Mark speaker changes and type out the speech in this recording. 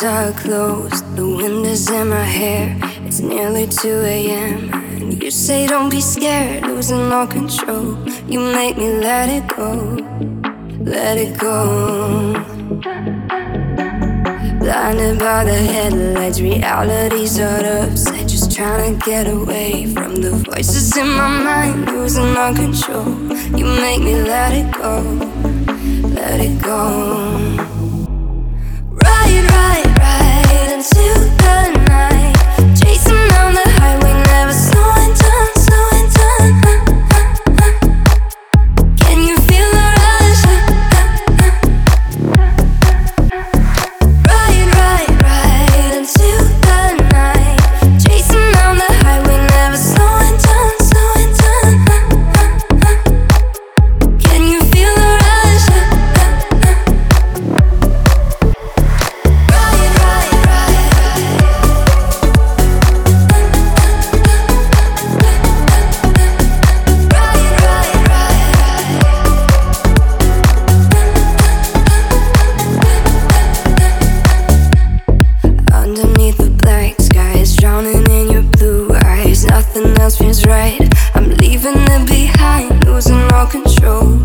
Speaker 1: are closed, the wind is in my hair. It's nearly 2 a.m. and you say don't be scared, losing all control. You make me let it go, let it go. Blinded by the headlights, reality's out of sight. Just trying to get away from the voices in my mind, losing all control. You make me let it go, let it go. Ride into the night, chasing down the highway, never slowing down, slowing down. Can you feel the rush? Ride into the night, chasing down the highway, never slowing down, slowing down. Can you feel the rush? Underneath the black skies, drowning in your blue eyes. Nothing else feels right, I'm leaving it behind, losing all control.